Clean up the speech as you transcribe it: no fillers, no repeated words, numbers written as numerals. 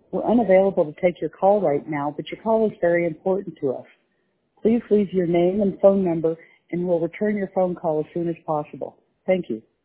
We're unavailable to take your call right now, but your call is very important to us. Please leave your name and phone number, and we'll return your phone call as soon as possible. Thank you.